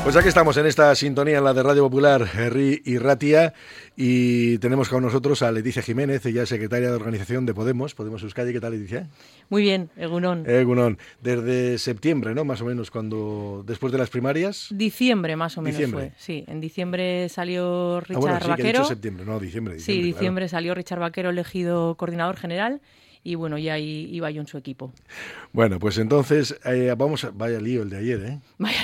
Pues aquí estamos en esta sintonía, en la de Radio Popular, Herri y Ratia, y tenemos con nosotros a Leticia Jiménez, ella es secretaria de organización de Podemos Euskadi. ¿Qué tal, Leticia? Muy bien, Egunon. Egunon. Desde septiembre, ¿no? Más o menos, después de las primarias. Diciembre, más o menos fue. Sí, en diciembre salió Richard Vaquero. Que he dicho septiembre, no, diciembre. Sí, diciembre claro. Salió Richard Vaquero elegido coordinador general. Y bueno, ya ahí iba yo en su equipo. Bueno, pues entonces, vaya lío el de ayer, ¿eh?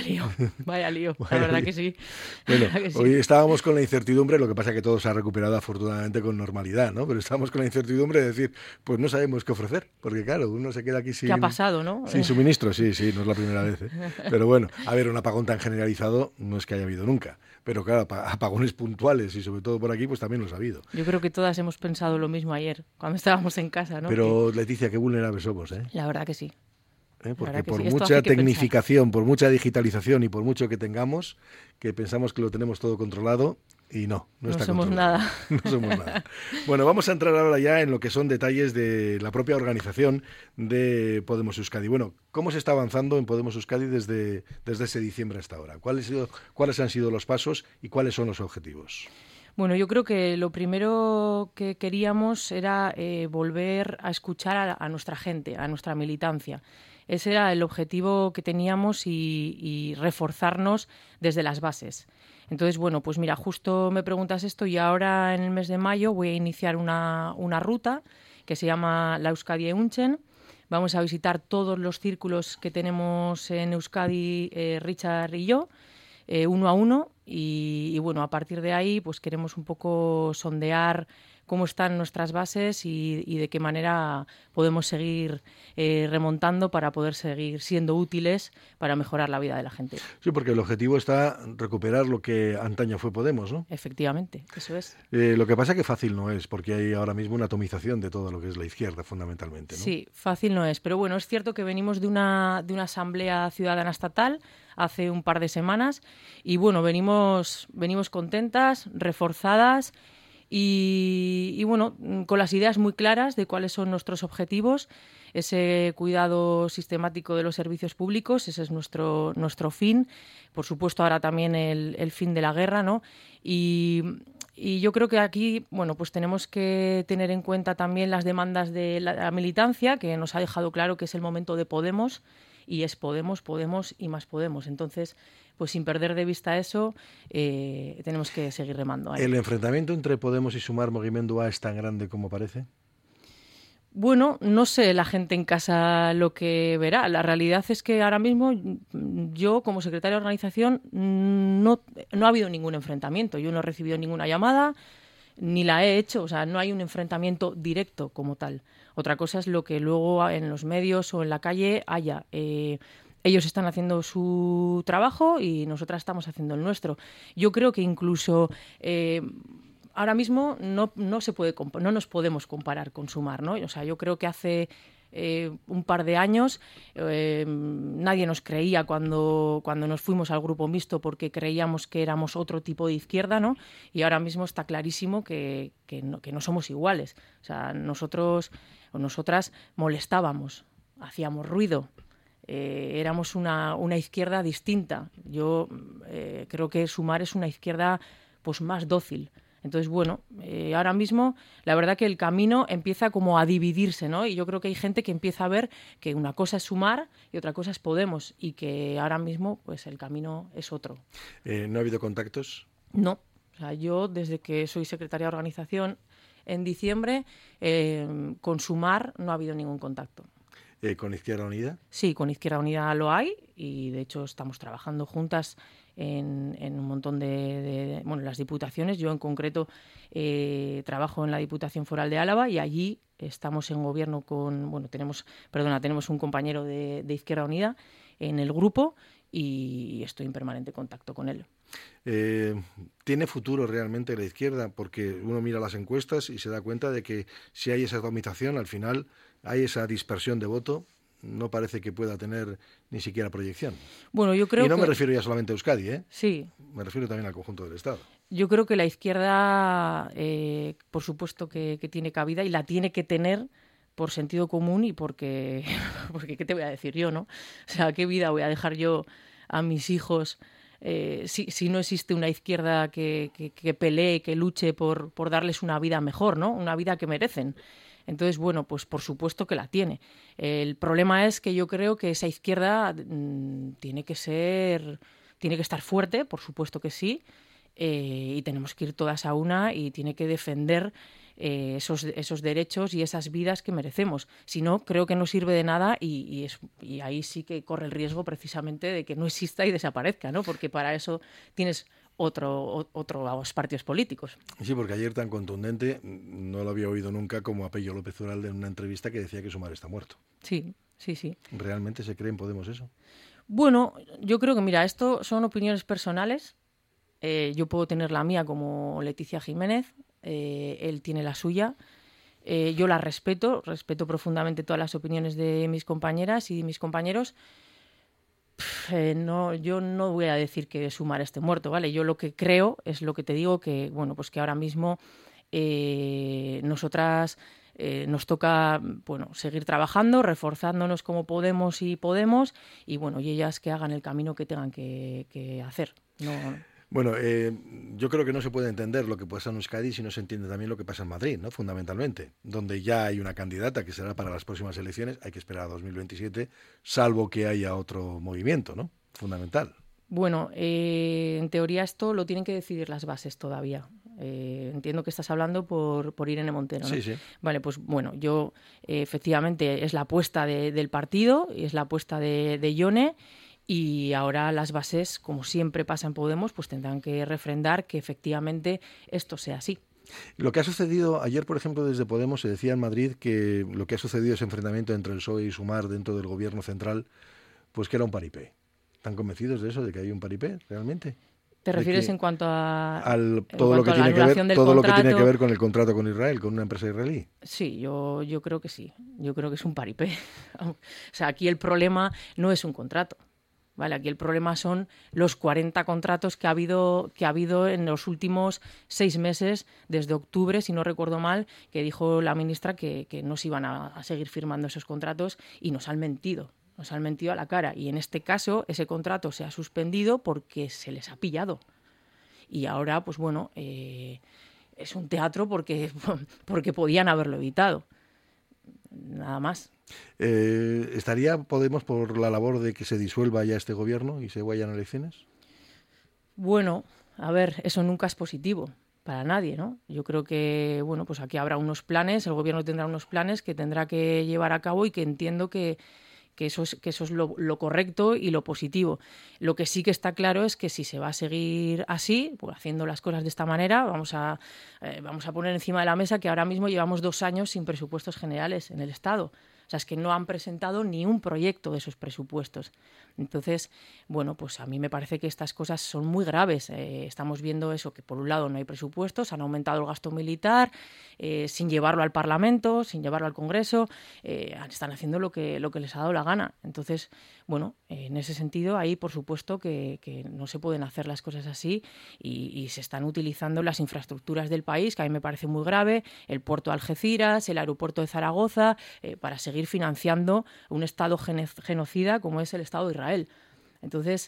Vaya lío, la verdad que sí. Bueno, que sí. Hoy estábamos con la incertidumbre, lo que pasa es que todo se ha recuperado afortunadamente con normalidad, ¿no? Pero estábamos con la incertidumbre de decir, pues no sabemos qué ofrecer, porque claro, uno se queda aquí sin... ¿Qué ha pasado, no? Sin suministro, sí, no es la primera vez, ¿eh? Pero bueno, a ver, un apagón tan generalizado no es que haya habido nunca. Pero claro, apagones puntuales y sobre todo por aquí, pues también los ha habido. Yo creo que todas hemos pensado lo mismo ayer, cuando estábamos en casa, ¿no? Pero Leticia, qué vulnerables somos, ¿eh? La verdad que sí. Porque por mucha tecnificación, por mucha digitalización y por mucho que tengamos, que pensamos que lo tenemos todo controlado y no está somos controlado. Nada. No somos nada. Bueno, vamos a entrar ahora ya en lo que son detalles de la propia organización de Podemos Euskadi. Bueno, ¿cómo se está avanzando en Podemos Euskadi desde ese diciembre hasta ahora? ¿Cuáles han sido los pasos y cuáles son los objetivos? Bueno, yo creo que lo primero que queríamos era volver a escuchar a nuestra gente, a nuestra militancia. Ese era el objetivo que teníamos y reforzarnos desde las bases. Entonces, bueno, pues mira, justo me preguntas esto y ahora en el mes de mayo voy a iniciar una ruta que se llama la Euskadi Eunchen. Vamos a visitar todos los círculos que tenemos en Euskadi, Richard y yo, uno a uno. Y bueno, a partir de ahí pues queremos un poco sondear cómo están nuestras bases y de qué manera podemos seguir remontando para poder seguir siendo útiles para mejorar la vida de la gente. Sí, porque el objetivo está recuperar lo que antaño fue Podemos, ¿no? Efectivamente, eso es. Lo que pasa es que fácil no es, porque hay ahora mismo una atomización de todo lo que es la izquierda, fundamentalmente, ¿no? Sí, fácil no es, pero bueno, es cierto que venimos de una asamblea ciudadana estatal hace un par de semanas y bueno, venimos contentas, reforzadas y bueno, con las ideas muy claras de cuáles son nuestros objetivos, ese cuidado sistemático de los servicios públicos, ese es nuestro fin, por supuesto ahora también el fin de la guerra, ¿no? Y yo creo que aquí, bueno, pues tenemos que tener en cuenta también las demandas de la militancia, que nos ha dejado claro que es el momento de Podemos, y es Podemos y más Podemos. Entonces, pues sin perder de vista eso, tenemos que seguir remando ahí. ¿El enfrentamiento entre Podemos y Sumar Mugimendua es tan grande como parece? Bueno, no sé la gente en casa lo que verá. La realidad es que ahora mismo yo, como secretaria de organización, no ha habido ningún enfrentamiento. Yo no he recibido ninguna llamada, ni la he hecho. O sea, no hay un enfrentamiento directo como tal. Otra cosa es lo que luego en los medios o en la calle haya. Ellos están haciendo su trabajo y nosotras estamos haciendo el nuestro. Yo creo que incluso ahora mismo no nos podemos comparar con Sumar, ¿no? O sea, yo creo que hace un par de años nadie nos creía cuando nos fuimos al grupo mixto porque creíamos que éramos otro tipo de izquierda, ¿no? Y ahora mismo está clarísimo que no somos iguales. O sea, nosotros o nosotras molestábamos, hacíamos ruido. Éramos una izquierda distinta. Yo creo que Sumar es una izquierda pues más dócil. Entonces, bueno, ahora mismo la verdad que el camino empieza como a dividirse, ¿no? Y yo creo que hay gente que empieza a ver que una cosa es Sumar y otra cosa es Podemos y que ahora mismo pues el camino es otro. ¿No ha habido contactos? No. O sea, yo desde que soy secretaria de organización en diciembre, con Sumar no ha habido ningún contacto. ¿Con Izquierda Unida? Sí, con Izquierda Unida lo hay y de hecho estamos trabajando juntas en un montón de las diputaciones. Yo en concreto trabajo en la Diputación Foral de Álava y allí estamos en gobierno tenemos un compañero de Izquierda Unida en el grupo y estoy en permanente contacto con él. ¿Tiene futuro realmente la izquierda? Porque uno mira las encuestas y se da cuenta de que si hay esa atomización, al final hay esa dispersión de voto, no parece que pueda tener ni siquiera proyección. Bueno, yo creo y no me refiero ya solamente a Euskadi, ¿eh? Sí. Me refiero también al conjunto del Estado. Yo creo que la izquierda, por supuesto que tiene cabida y la tiene que tener por sentido común y porque ¿qué te voy a decir yo, no? O sea, ¿qué vida voy a dejar yo a mis hijos si no existe una izquierda que pelee, que luche por darles una vida mejor, ¿no? Una vida que merecen. Entonces, bueno, pues por supuesto que la tiene. El problema es que yo creo que esa izquierda tiene que estar fuerte, por supuesto que sí, y tenemos que ir todas a una y tiene que defender esos derechos y esas vidas que merecemos. Si no, creo que no sirve de nada y ahí sí que corre el riesgo precisamente de que no exista y desaparezca, ¿no? Porque para eso tienes otros partidos políticos. Sí, porque ayer tan contundente no lo había oído nunca como a Pello López Uralde en una entrevista que decía que Sumar está muerto. Sí. ¿Realmente se cree en Podemos eso? Bueno, yo creo que, mira, esto son opiniones personales. Yo puedo tener la mía como Leticia Jiménez, él tiene la suya. Yo la respeto profundamente todas las opiniones de mis compañeras y de mis compañeros. Yo no voy a decir que Sumar esté muerto, ¿vale? Yo lo que creo es lo que te digo, que bueno, pues que ahora mismo nosotras nos toca, bueno, seguir trabajando, reforzándonos como podemos y bueno, y ellas que hagan el camino que tengan que hacer. Bueno, yo creo que no se puede entender lo que pasa en Euskadi si no se entiende también lo que pasa en Madrid, ¿no? Fundamentalmente, donde ya hay una candidata que será para las próximas elecciones, hay que esperar a 2027, salvo que haya otro movimiento, ¿no? Fundamental. Bueno, en teoría esto lo tienen que decidir las bases todavía. Entiendo que estás hablando por Irene Montero, ¿no? Sí. Vale, pues bueno, yo efectivamente es la apuesta del partido y es la apuesta de Ione. Y ahora las bases, como siempre pasa en Podemos, pues tendrán que refrendar que efectivamente esto sea así. Lo que ha sucedido ayer, por ejemplo, desde Podemos se decía en Madrid que lo que ha sucedido ese enfrentamiento entre el PSOE y Sumar dentro del gobierno central, pues que era un paripé. ¿Están convencidos de eso, de que hay un paripé realmente? ¿Te refieres en cuanto a todo lo que tiene que ver con el contrato con Israel, con una empresa israelí? Sí, yo creo que sí. Yo creo que es un paripé. O sea, aquí el problema no es un contrato. Vale, aquí el problema son los 40 contratos que ha habido en los últimos 6 meses, desde octubre, si no recuerdo mal, que dijo la ministra que no se iban a seguir firmando esos contratos y nos han mentido a la cara. Y en este caso ese contrato se ha suspendido porque se les ha pillado. Y ahora, pues bueno, es un teatro porque podían haberlo evitado. Nada más. ¿Estaría Podemos por la labor de que se disuelva ya este gobierno y se vayan a elecciones? Bueno, a ver, eso nunca es positivo para nadie, ¿no? Yo creo que, bueno, pues aquí habrá unos planes, el gobierno tendrá unos planes que tendrá que llevar a cabo y que entiendo que eso es lo correcto y lo positivo. Lo que sí que está claro es que si se va a seguir así, pues haciendo las cosas de esta manera, vamos a poner encima de la mesa que ahora mismo llevamos 2 años sin presupuestos generales en el Estado. O sea, es que no han presentado ni un proyecto de esos presupuestos. Entonces, bueno, pues a mí me parece que estas cosas son muy graves. Estamos viendo eso, que por un lado no hay presupuestos, han aumentado el gasto militar, sin llevarlo al Parlamento, sin llevarlo al Congreso, están haciendo lo que les ha dado la gana. Entonces, bueno, en ese sentido, ahí por supuesto que no se pueden hacer las cosas así y se están utilizando las infraestructuras del país, que a mí me parece muy grave, el puerto de Algeciras, el aeropuerto de Zaragoza, para seguir financiando un Estado genocida como es el Estado de Israel. Entonces,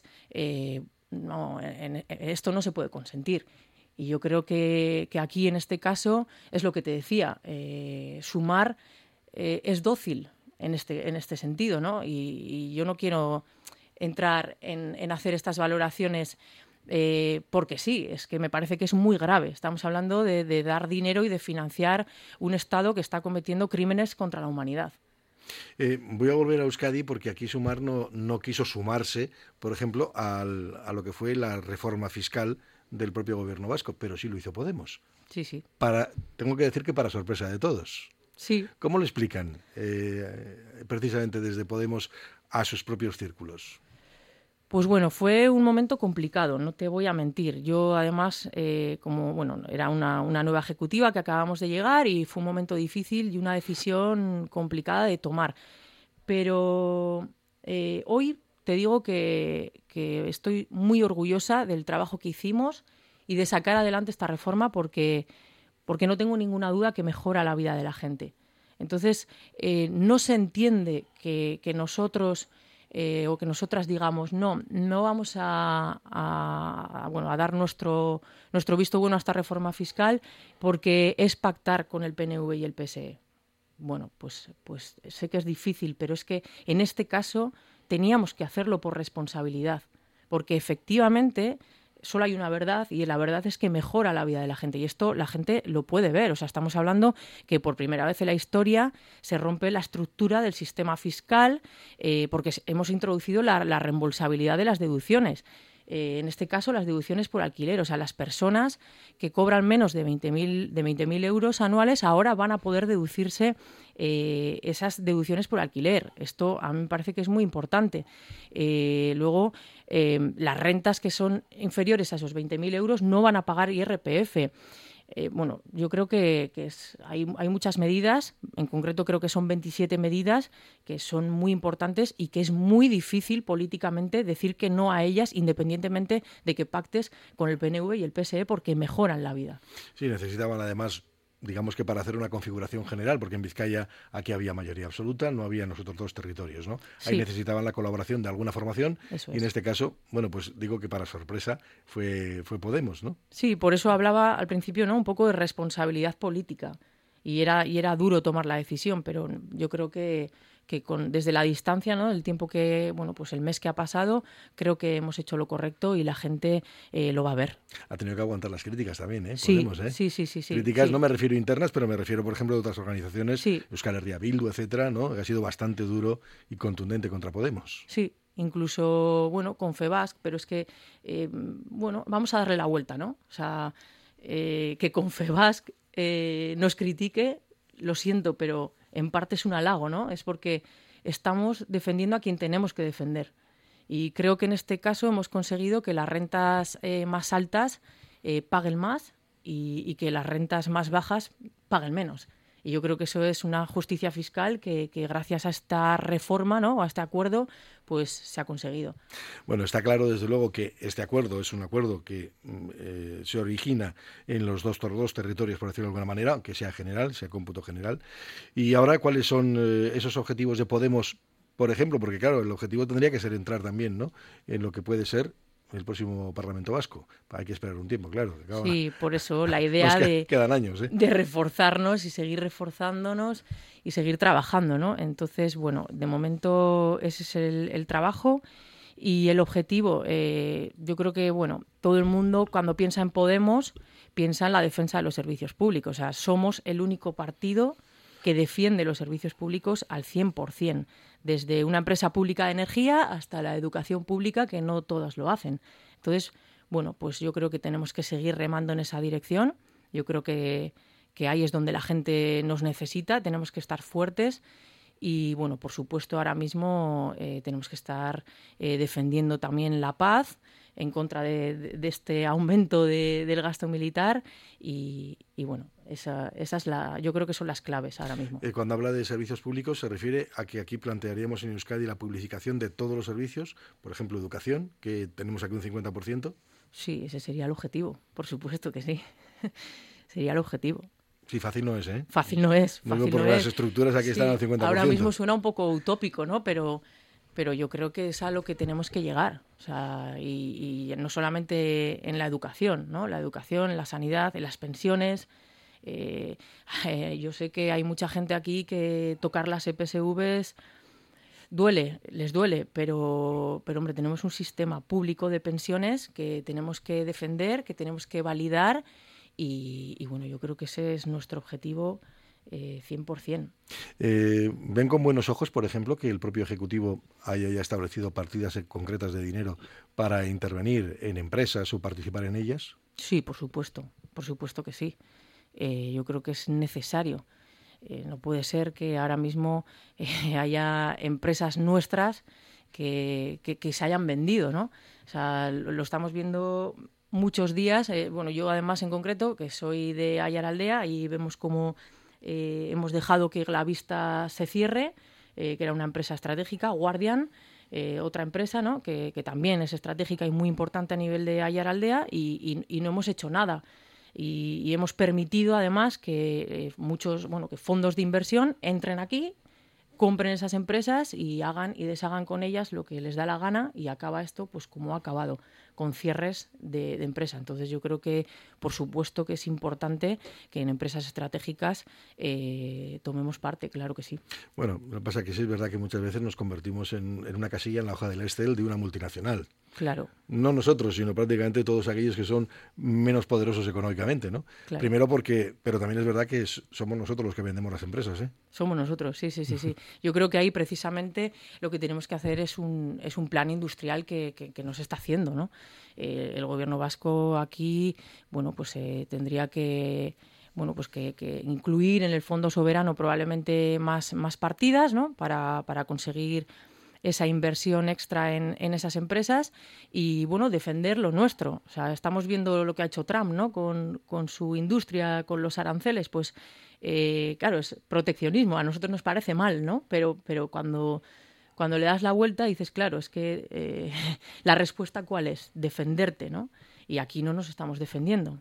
esto no se puede consentir. Y yo creo que aquí, en este caso, es lo que te decía, Sumar es dócil en este sentido, ¿no? Y yo no quiero entrar en hacer estas valoraciones porque sí, es que me parece que es muy grave. Estamos hablando de dar dinero y de financiar un Estado que está cometiendo crímenes contra la humanidad. Voy a volver a Euskadi porque aquí Sumar no quiso sumarse, por ejemplo, a lo que fue la reforma fiscal del propio gobierno vasco, pero sí lo hizo Podemos. Sí. Tengo que decir que para sorpresa de todos. Sí. ¿Cómo lo explican precisamente desde Podemos a sus propios círculos? Pues bueno, fue un momento complicado, no te voy a mentir. Yo además, como bueno, era una nueva ejecutiva que acabamos de llegar y fue un momento difícil y una decisión complicada de tomar. Pero hoy te digo que estoy muy orgullosa del trabajo que hicimos y de sacar adelante esta reforma porque no tengo ninguna duda que mejora la vida de la gente. Entonces, no se entiende que nosotros o que nosotras digamos no vamos a dar nuestro visto bueno a esta reforma fiscal porque es pactar con el PNV y el PSE. Bueno, pues sé que es difícil, pero es que en este caso teníamos que hacerlo por responsabilidad, porque efectivamente solo hay una verdad y la verdad es que mejora la vida de la gente y esto la gente lo puede ver. O sea, estamos hablando que por primera vez en la historia se rompe la estructura del sistema fiscal porque hemos introducido la reembolsabilidad de las deducciones. En este caso, las deducciones por alquiler. O sea, las personas que cobran menos de 20.000 euros anuales ahora van a poder deducirse esas deducciones por alquiler. Esto a mí me parece que es muy importante. Luego, las rentas que son inferiores a esos 20.000 euros no van a pagar IRPF. Bueno, yo creo que hay muchas medidas, en concreto creo que son 27 medidas que son muy importantes y que es muy difícil políticamente decir que no a ellas, independientemente de que pactes con el PNV y el PSE, porque mejoran la vida. Sí, necesitaban además, digamos que para hacer una configuración general, porque en Vizcaya aquí había mayoría absoluta, no había en los otros dos territorios, ¿no? Sí. Ahí necesitaban la colaboración de alguna formación. Eso y es. en este caso, bueno, pues digo que para sorpresa fue Podemos, ¿no? Sí, por eso hablaba al principio, ¿no?, un poco de responsabilidad política y era duro tomar la decisión, pero yo creo que desde la distancia, ¿no?, el tiempo que, bueno, pues el mes que ha pasado, creo que hemos hecho lo correcto y la gente lo va a ver. Ha tenido que aguantar las críticas también, ¿eh? Sí, Podemos, ¿eh? sí. Críticas, sí. no me refiero internas, pero me refiero, por ejemplo, de otras organizaciones, Sí. Euskal Herria Bildu, etcétera, ¿no? Que ha sido bastante duro y contundente contra Podemos. Sí, incluso, bueno, Confebask, pero es que, bueno, vamos a darle la vuelta, ¿no? O sea, que Confebask nos critique, lo siento, pero en parte es un halago, ¿no? Es porque estamos defendiendo a quien tenemos que defender. Y creo que en este caso hemos conseguido que las rentas más altas paguen más y que las rentas más bajas paguen menos. Y yo creo que eso es una justicia fiscal que gracias a esta reforma, ¿no?, o a este acuerdo, pues se ha conseguido. Bueno, está claro desde luego que este acuerdo es un acuerdo que se origina en los dos territorios, por decirlo de alguna manera, aunque sea general, sea cómputo general. Y ahora, ¿cuáles son esos objetivos de Podemos, por ejemplo? Porque claro, el objetivo tendría que ser entrar también, ¿no?, en lo que puede ser el próximo Parlamento Vasco. Hay que esperar un tiempo, claro. Sí, por eso la idea quedan años, ¿eh?, de reforzarnos y seguir reforzándonos y seguir trabajando, ¿no? Entonces, bueno, de momento ese es el trabajo y el objetivo. Yo creo que, bueno, todo el mundo cuando piensa en Podemos piensa en la defensa de los servicios públicos. O sea, somos el único partido que defiende los servicios públicos al 100%, desde una empresa pública de energía hasta la educación pública, que no todas lo hacen. Entonces, bueno, pues yo creo que tenemos que seguir remando en esa dirección. Yo creo que ahí es donde la gente nos necesita, tenemos que estar fuertes y, bueno, por supuesto, ahora mismo tenemos que estar defendiendo también la paz en contra de este aumento del gasto militar y bueno, esa es yo creo que son las claves ahora mismo. Cuando habla de servicios públicos se refiere a que aquí plantearíamos en Euskadi la publificación de todos los servicios, por ejemplo, educación, que tenemos aquí un 50%. Sí, ese sería el objetivo, por supuesto que sí. Sería el objetivo. Sí, fácil no es, ¿eh? Fácil no es. Fácil no las estructuras aquí están al 50%. Ahora mismo suena un poco utópico, ¿no? Pero yo creo que es a lo que tenemos que llegar. O sea, y no solamente en la educación, ¿no? La educación, en la sanidad, en las pensiones. Yo sé que hay mucha gente aquí que tocar las EPSVs les duele, pero hombre, tenemos un sistema público de pensiones que tenemos que defender, que tenemos que validar y bueno, yo creo que ese es nuestro objetivo 100%. ¿Ven con buenos ojos, por ejemplo, que el propio Ejecutivo haya ya establecido partidas concretas de dinero para intervenir en empresas o participar en ellas? Sí, por supuesto que sí. Yo creo que es necesario. No puede ser que ahora mismo haya empresas nuestras que se hayan vendido, ¿no? O sea, lo estamos viendo muchos días. Bueno, yo además en concreto, que soy de Aiaraldea, y vemos cómo hemos dejado que Glavista se cierre, que era una empresa estratégica, Guardian, otra empresa, ¿no?, que también es estratégica y muy importante a nivel de Aiaraldea y no hemos hecho nada. Y hemos permitido además que que fondos de inversión entren aquí, compren esas empresas y hagan y deshagan con ellas lo que les da la gana, y acaba esto pues como ha acabado, con cierres de empresa. Entonces yo creo que, por supuesto, que es importante que en empresas estratégicas tomemos parte, claro que sí. Bueno, lo que pasa es que sí es verdad que muchas veces nos convertimos en una casilla en la hoja del Excel de una multinacional. Claro. No nosotros, sino prácticamente todos aquellos que son menos poderosos económicamente, ¿no? Claro. Primero pero también es verdad que somos nosotros los que vendemos las empresas, ¿eh? Somos nosotros, sí. Yo creo que ahí precisamente lo que tenemos que hacer es un plan industrial que no se está haciendo, ¿no? El gobierno vasco aquí, bueno, pues tendría que incluir en el fondo soberano probablemente más partidas, ¿no? Para conseguir esa inversión extra en esas empresas y, bueno, defender lo nuestro. O sea, estamos viendo lo que ha hecho Trump, ¿no? Con su industria, con los aranceles, pues claro, es proteccionismo. A nosotros nos parece mal, ¿no? Pero cuando le das la vuelta dices, claro, es que la respuesta ¿cuál es? Defenderte, ¿no? Y aquí no nos estamos defendiendo.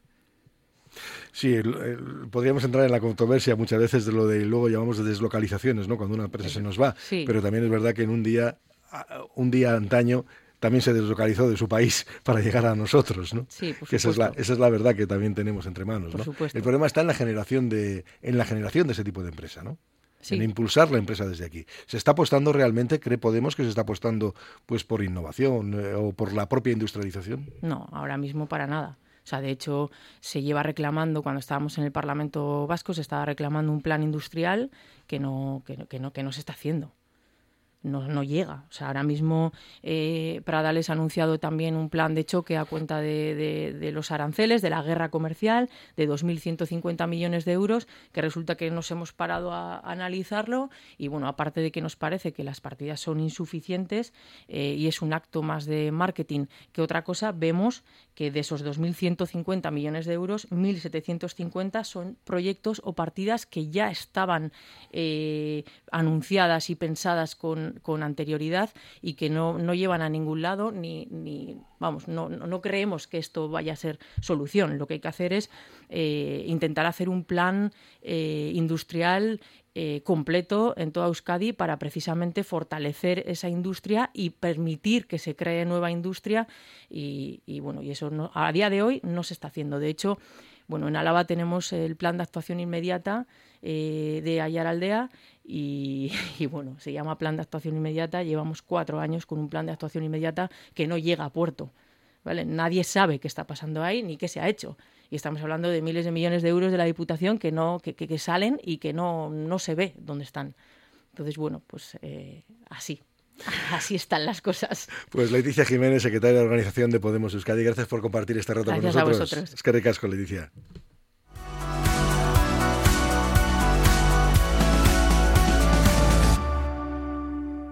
Sí, podríamos entrar en la controversia muchas veces de lo de luego llamamos de deslocalizaciones, ¿no? Cuando una empresa se nos va, sí. Pero también es verdad que en un día antaño también se deslocalizó de su país para llegar a nosotros, ¿no? Sí, por que supuesto. esa es la verdad que también tenemos entre manos, por ¿no? Supuesto. El problema está en la generación de ese tipo de empresa, ¿no? Sí. En impulsar la empresa desde aquí. ¿Se está apostando realmente, cree Podemos, que se está apostando pues por innovación o por la propia industrialización? No, ahora mismo para nada. O sea, de hecho, se lleva reclamando, cuando estábamos en el Parlamento Vasco, se estaba reclamando un plan industrial que no se está haciendo. No llega. O sea, ahora mismo Pradales ha anunciado también un plan de choque a cuenta de los aranceles, de la guerra comercial, de 2.150 millones de euros, que resulta que nos hemos parado a analizarlo y, bueno, aparte de que nos parece que las partidas son insuficientes y es un acto más de marketing que otra cosa, vemos que de esos 2.150 millones de euros, 1.750 son proyectos o partidas que ya estaban anunciadas y pensadas con anterioridad y que no llevan a ningún lado no creemos que esto vaya a ser solución. Lo que hay que hacer es intentar hacer un plan industrial completo en toda Euskadi para precisamente fortalecer esa industria y permitir que se cree nueva industria y eso a día de hoy no se está haciendo. De hecho, bueno, en Álava tenemos el plan de actuación inmediata de Aiaraldea y bueno, se llama plan de actuación inmediata. Llevamos 4 años con un plan de actuación inmediata que no llega a puerto, ¿vale? Nadie sabe qué está pasando ahí ni qué se ha hecho. Y estamos hablando de miles de millones de euros de la Diputación que salen y que no se ve dónde están. Entonces, bueno, pues así están las cosas. Pues Leticia Jiménez, secretaria de Organización de Podemos Euskadi, gracias por compartir este rato con nosotros. Gracias a vosotros. Es que ricasco, Leticia.